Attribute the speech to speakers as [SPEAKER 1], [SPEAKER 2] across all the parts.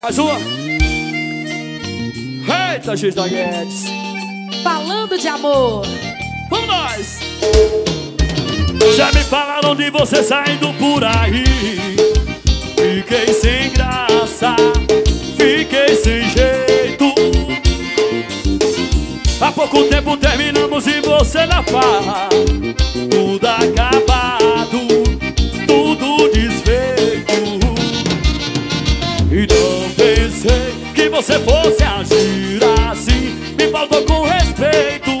[SPEAKER 1] Mais uma. Eita, Gista Guedes.
[SPEAKER 2] Falando de amor.
[SPEAKER 1] Vamos nós. Já me falaram de você saindo por aí. Fiquei sem graça, fiquei sem jeito. Há pouco tempo terminamos e você na farra. Tudo acabado, tudo desfeito. E não pensei que você fosse agir assim. Me faltou com respeito.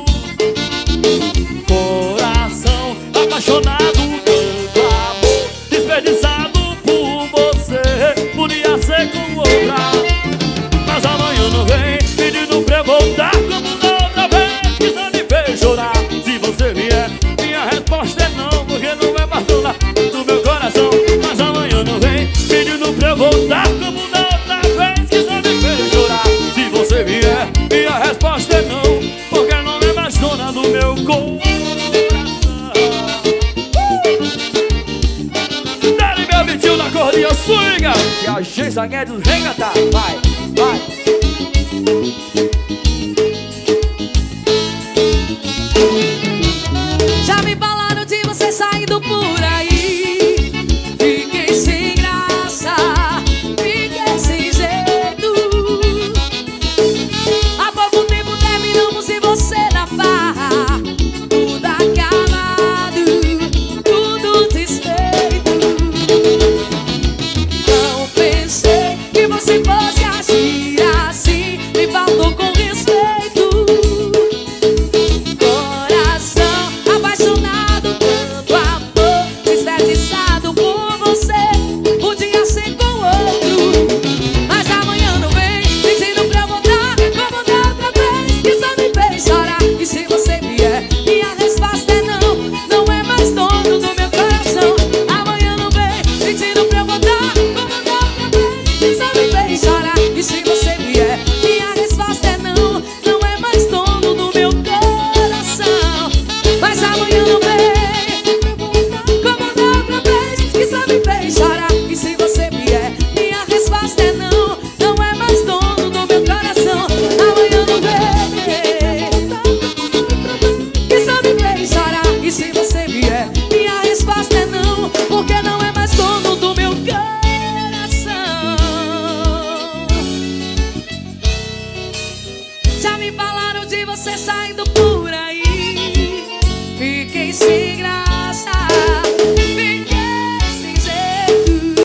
[SPEAKER 1] Coração apaixonado, tanto amor desperdiçado por você. Podia ser com outra, mas amanhã não vem pedindo pra eu voltar como da outra vez. Que só me fez chorar. Se você vier, minha resposta é não, porque não é mais dona do meu coração. Mas amanhã não vem pedindo pra eu voltar como da outra vez. Que só me fez chorar. Se você vier, minha resposta é não, porque não é mais dona do meu coração. Dá-lhe meu vitinho na cordinha swinga, que a Gista Guedes vem cantar. Vai, vai.
[SPEAKER 2] Já me falaram de você saindo por aí.